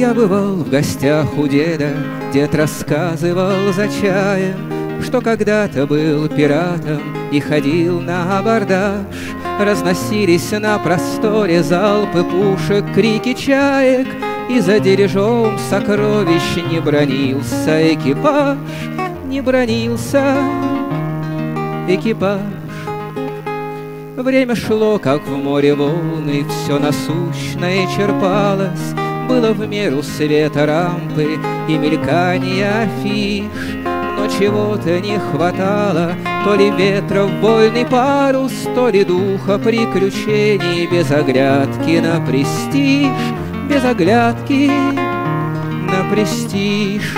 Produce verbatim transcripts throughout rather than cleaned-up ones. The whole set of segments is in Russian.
Я бывал в гостях у деда, дед рассказывал за чаем, что когда-то был пиратом и ходил на абордаж. Разносились на просторе залпы пушек, крики чаек, и за дирижом сокровищ не бранился экипаж, не бранился экипаж. Время шло, как в море волны, все насущное черпалось. Было в меру света рампы и мелькания афиш, но чего-то не хватало, то ли ветра в вольный парус, то ли духа приключений, без оглядки на престиж, без оглядки на престиж.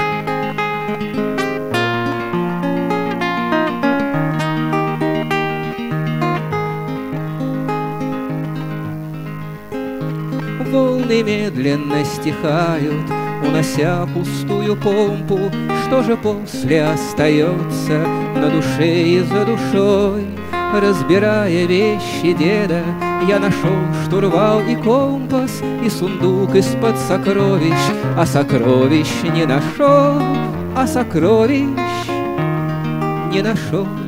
Волны медленно стихают, унося пустую помпу. Что же после остается на душе и за душой? Разбирая вещи деда, я нашел штурвал и компас, и сундук из-под сокровищ, а сокровищ не нашел, а сокровищ не нашел.